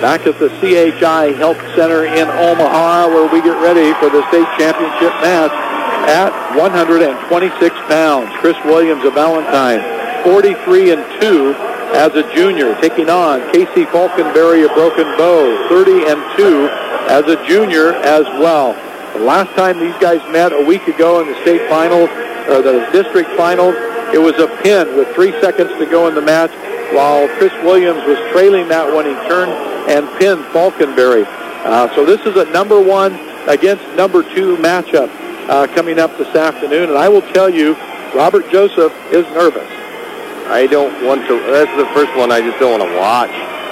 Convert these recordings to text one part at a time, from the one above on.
back at the CHI Health Center in Omaha, where we get ready for the state championship match at 126 pounds. Chris Williams of Valentine, 43-2 as a junior, taking on Casey Falkenberry of Broken Bow, 30-2 as a junior as well. The last time these guys met a week ago in the state finals, or the district finals, it was a pin with 3 seconds to go in the match. While Chris Williams was trailing that one, he turned and pinned Falkenberry. So this is a number 1 against number 2 matchup coming up this afternoon. And I will tell you, Robert Joseph is nervous. I don't want to. That's the first one I just don't want to watch.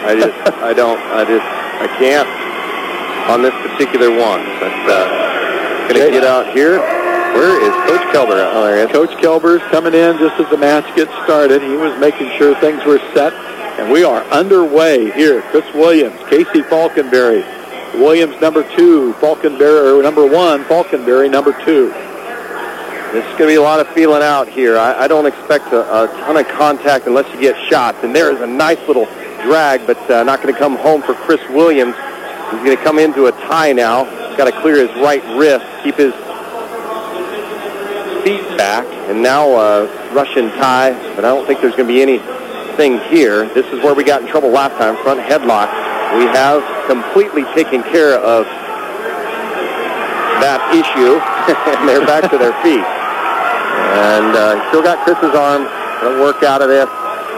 I can't on this particular one. But going to get out here. Where is Coach Kelber? Oh, there he is. Coach Kelber's coming in just as the match gets started. He was making sure things were set. And we are underway here. Chris Williams, Casey Falkenberry. Williams number 2, Falkenberry number 1, Falkenberry number 2. This is going to be a lot of feeling out here. I don't expect a ton of contact unless you get shots. And there is a nice little drag, but not going to come home for Chris Williams. He's going to come into a tie now. He's got to clear his right wrist, keep his feet back, and now Russian tie, but I don't think there's going to be anything here. This is where we got in trouble last time, front headlock. We have completely taken care of that issue, and they're back to their feet. And still got Chris's arm. Going to work out of this.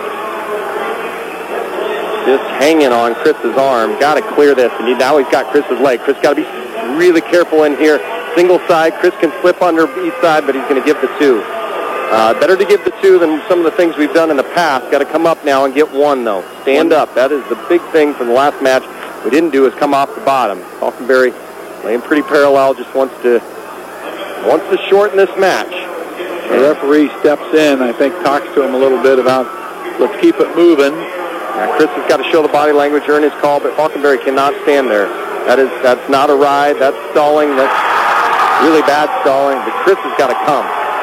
Just hanging on Chris's arm. Got to clear this, and now he's got Chris's leg. Chris got to be really careful in here. Single side, Chris can slip under each side, but he's going to give the 2. Better to give the 2 than some of the things we've done in the past. Got to come up now and get 1, though. Stand up. That is the big thing from the last match. We didn't do is come off the bottom. Falkenberry laying pretty parallel, just wants to shorten this match. The referee steps in, I think, talks to him a little bit about let's keep it moving. Now, Chris has got to show the body language during his call, but Falkenberry cannot stand there. That's not a ride. That's stalling. That's really bad stalling, but Chris has got to come.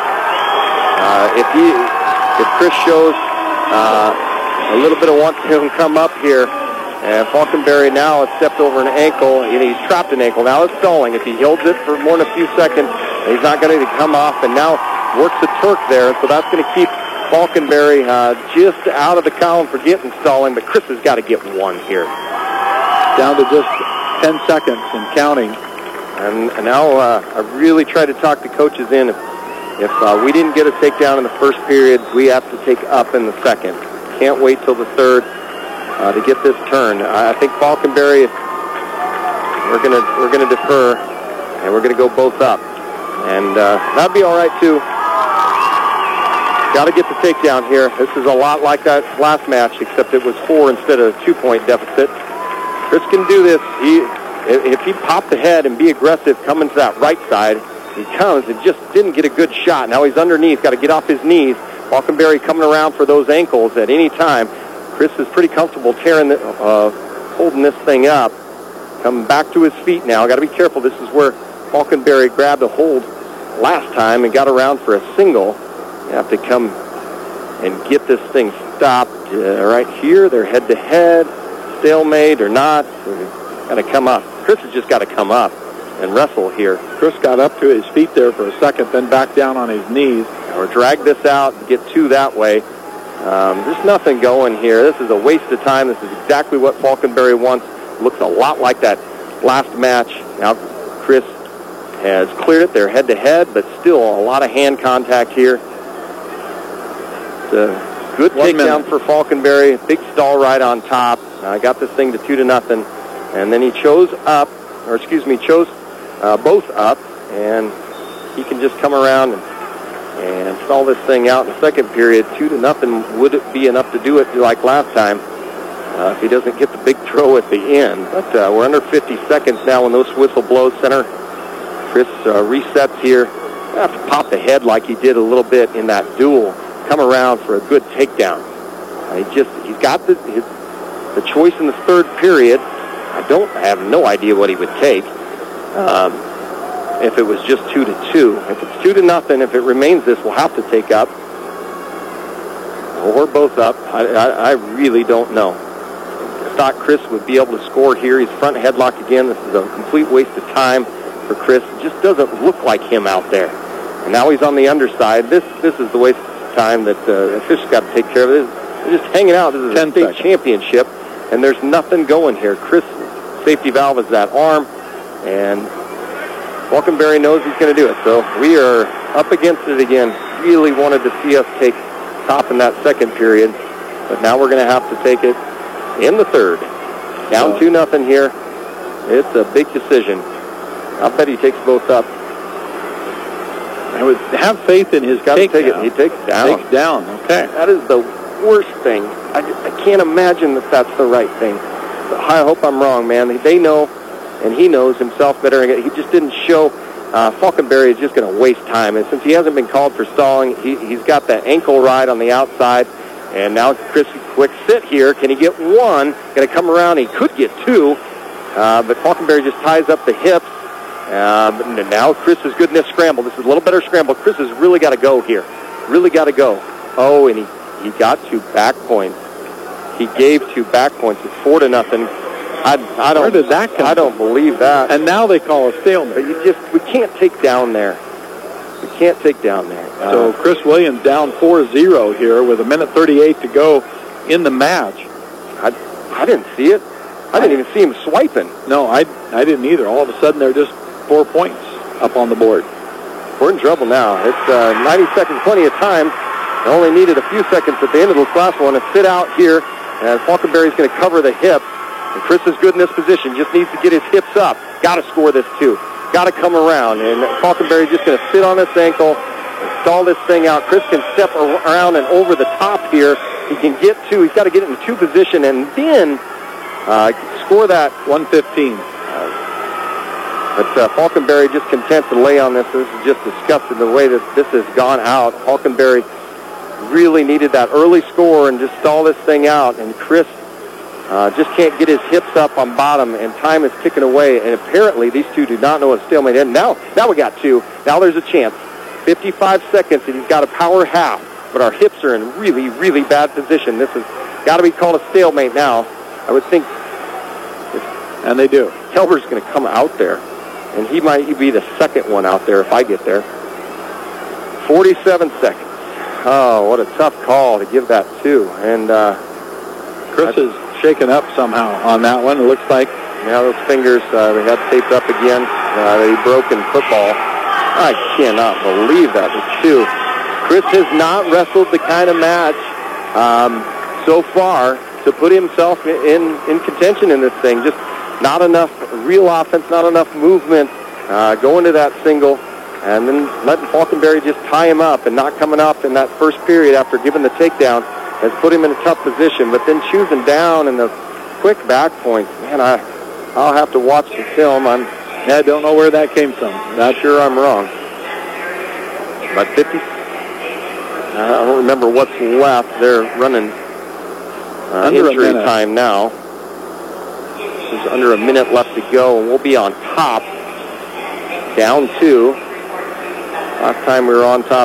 If Chris shows a little bit of want to come up here, and Falkenberry now has stepped over an ankle, and he's trapped an ankle. Now it's stalling. If he holds it for more than a few seconds, he's not going to come off, and now works a Turk there, so that's going to keep Falkenberry just out of the column for getting stalling, but Chris has got to get 1 here. Down to just 10 seconds and counting. And now I really try to talk the coaches in. If we didn't get a takedown in the first period, we have to take up in the second. Can't wait till the third to get this turn. I think Falkenberry, we're gonna defer, and we're gonna go both up, and that'd be all right too. Got to get the takedown here. This is a lot like that last match, except it was 4 instead of a 2-point deficit. Chris can do this. If he popped the head and be aggressive coming to that right side, he comes and just didn't get a good shot. Now he's underneath, got to get off his knees. Falkenberry coming around for those ankles at any time. Chris is pretty comfortable holding this thing up. Coming back to his feet now. Got to be careful. This is where Falkenberry grabbed a hold last time and got around for a single. You have to come and get this thing stopped right here. They're head-to-head, stalemate or not. Got to come up. Chris has just got to come up and wrestle here. Chris got up to his feet there for a second, then back down on his knees. Or drag this out and get 2 that way. There's nothing going here. This is a waste of time. This is exactly what Falkenberry wants. Looks a lot like that last match. Now Chris has cleared it. They're head-to-head, but still a lot of hand contact here. It's a good takedown for Falkenberry. Big stall right on top. Got this thing to 2-0. And then he chose both up, and he can just come around and stall this thing out in the second period. 2-0 would it be enough to do it like last time if he doesn't get the big throw at the end. But we're under 50 seconds now when those whistle blows. Center Chris resets here. Have to pop the head like he did a little bit in that duel. Come around for a good takedown. He's got the choice in the third period. I have no idea what he would take if it was just 2-2. If it's 2-0, if it remains this, we'll have to take up. Or both up. I really don't know. thought Chris would be able to score here. He's front headlock again. This is a complete waste of time for Chris. It just doesn't look like him out there. And now he's on the underside. This is the waste of time that the officials got to take care of. They're just hanging out. This is a state championship, and there's nothing going here. Chris' safety valve is that arm, and Falconberry knows he's going to do it. So we are up against it again. Really wanted to see us take top in that second period, but now we're going to have to take it in the third. Down 2-0 here. It's a big decision. I'll bet he takes both up. I would have faith in his takedown. He takes down. Takes down. Okay. That is the worst thing. I can't imagine that that's the right thing. I hope I'm wrong, man. They know, and he knows himself better. He just didn't show. Falconberry is just going to waste time. And since he hasn't been called for stalling, he's got that ankle ride on the outside. And now Chris, quick sit here. Can he get one? Going to come around. He could get two. But Falconberry just ties up the hips. And now Chris is good in this scramble. This is a little better scramble. Chris has really got to go here. Really got to go. Oh, and he got 2 back points. He gave 2 back points. It's 4-0. I don't. Where did that come from? I don't believe that. And now they call a stalemate. But we can't take down there. We can't take down there. So Chris Williams down 4-0 here with 1:38 to go in the match. I didn't see it. I didn't even see him swiping. No, I didn't either. All of a sudden, they're just 4 points up on the board. We're in trouble now. It's 90 seconds, plenty of time. They only needed a few seconds at the end of the last one to sit out here. And Falconberry's going to cover the hip. And Chris is good in this position. Just needs to get his hips up. Got to score this, too. Got to come around. And Falconberry's just going to sit on this ankle and stall this thing out. Chris can step around and over the top here. He can get 2. He's got to get it in 2 position and then score that. 1:15. But Falconberry just content to lay on this. This is just disgusting the way that this has gone out. Falconberry really needed that early score and just stall this thing out. And Chris just can't get his hips up on bottom, and time is ticking away. And apparently these two do not know what stalemate is. Now we got 2. Now there's a chance. 55 seconds, and he's got a power half. But our hips are in really, really bad position. This has got to be called a stalemate now. I would think. And they do. Kelber's going to come out there. And he might be the second one out there if I get there. 47 seconds. Oh, what a tough call to give that to. And Chris is shaken up somehow on that one, it looks like. Yeah, those fingers, they got taped up again. They broke in football. I cannot believe that. It's 2. Chris has not wrestled the kind of match so far to put himself in contention in this thing. Just not enough real offense, not enough movement, going to that single, and then letting Falconberry just tie him up and not coming up in that first period after giving the takedown has put him in a tough position. But then choosing down and the quick back points, man, I'll have to watch the film. I don't know where that came from. Not sure I'm wrong. But 50, I don't remember what's left. They're running injury time now. There's under a minute left to go, and we'll be on top. Down 2. Last time we were on top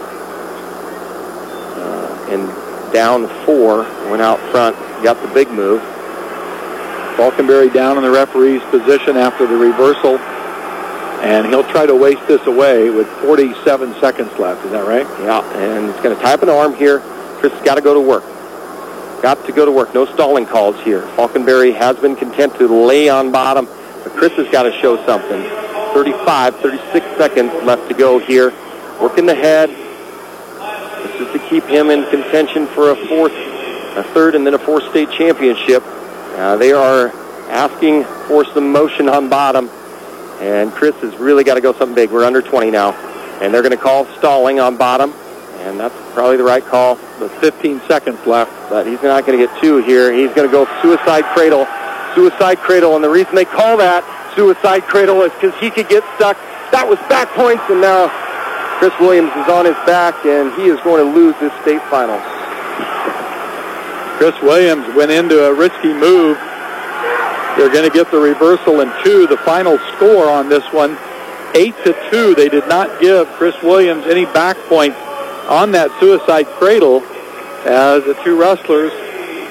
and down 4. Went out front, got the big move. Falconberry down in the referee's position after the reversal, and he'll try to waste this away with 47 seconds left. Is that right? Yeah, and he's going to tie up an arm here. Chris has got to go to work. Got to go to work. No stalling calls here. Falconberry has been content to lay on bottom, but Chris has got to show something. 36 seconds left to go here. Working the head. This is to keep him in contention for a third, and then a 4th state championship. They are asking for some motion on bottom, and Chris has really got to go something big. We're under 20 now, and they're going to call stalling on bottom. And that's probably the right call. With 15 seconds left. But he's not going to get 2 here. He's going to go suicide cradle. Suicide cradle. And the reason they call that suicide cradle is because he could get stuck. That was back points. And now Chris Williams is on his back, and he is going to lose this state final. Chris Williams went into a risky move. They're going to get the reversal in 2. The final score on this one, 8-2. They did not give Chris Williams any back points on that suicide cradle, as the 2 wrestlers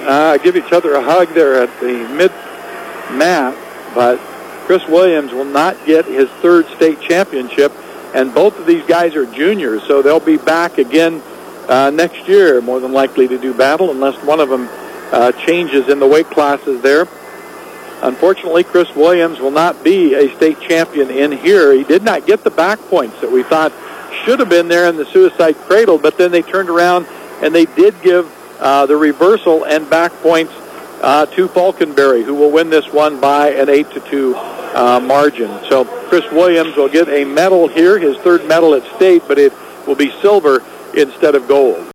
give each other a hug there at the mid-mat, but Chris Williams will not get his third state championship, and both of these guys are juniors, so they'll be back again next year, more than likely to do battle, unless one of them changes in the weight classes there. Unfortunately, Chris Williams will not be a state champion in here. He did not get the back points that we thought should have been there in the suicide cradle, but then they turned around and they did give the reversal and back points to Falconberry, who will win this one by an 8-2 margin. So Chris Williams will get a medal here, his third medal at state, but it will be silver instead of gold.